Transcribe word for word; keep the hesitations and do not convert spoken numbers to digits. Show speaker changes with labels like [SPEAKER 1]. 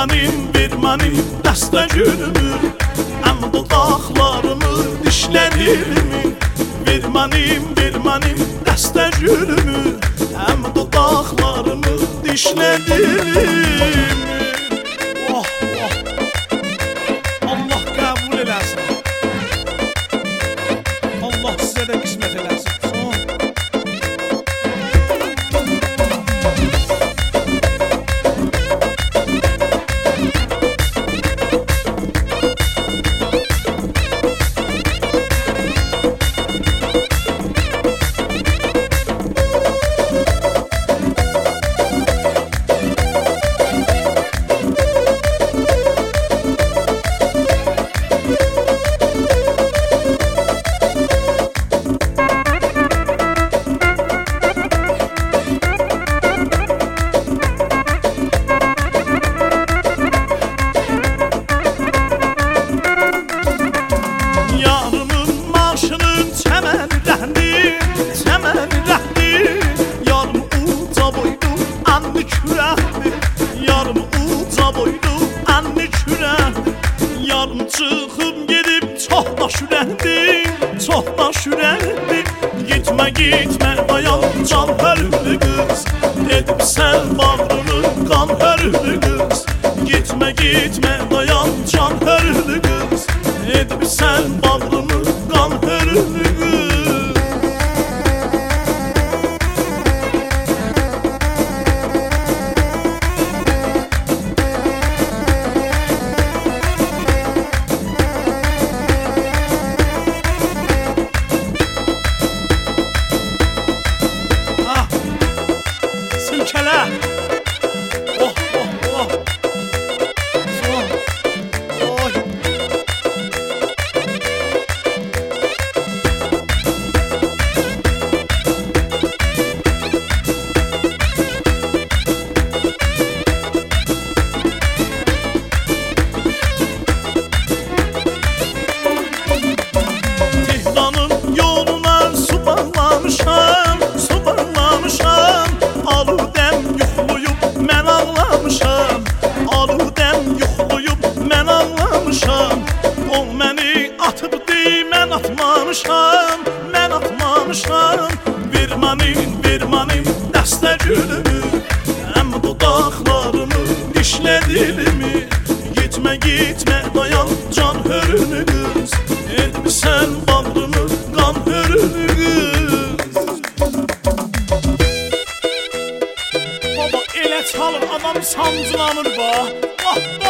[SPEAKER 1] mənim, ver mənim dəstə gülümü, həm dodaqlarımı dişlədirmi? Ver mənim, ver mənim dəstə gülümü, həm dodaqlarımı dişlədirmi? Oh, oh. Allah qəbul eləsin. Allah sizə də qismət eləsin. Yarım çıxıb gedib çox da şürəkdir, çox da şürəkdir. Gitmə, gitmə, dayan can hörlü qız, edib sən bağrını qan hörlü qız. Gitmə, gitmə, dayan can hörlü qız, edib sən bağrını qan hörlü qız. Silkele. Oh, oh, oh. Son. Oy. Tehran'ın yoluna su bağlamışam, su bağlamışam. Aludəm yuxluyub mən ağlamışam, aludəm yuxluyub mən ağlamışam. O məni atıbdı, mən atmamışam, mən atmamışam. Ver mənim, ver mənim dəstə gülümü, həm dodaqlarımı dişlədirmi? Gitmə, gitmə, dayan can hörlü qız, edib sən bağrımı qan hörlü qız. Baba elə çalır, adam sancılanır bax.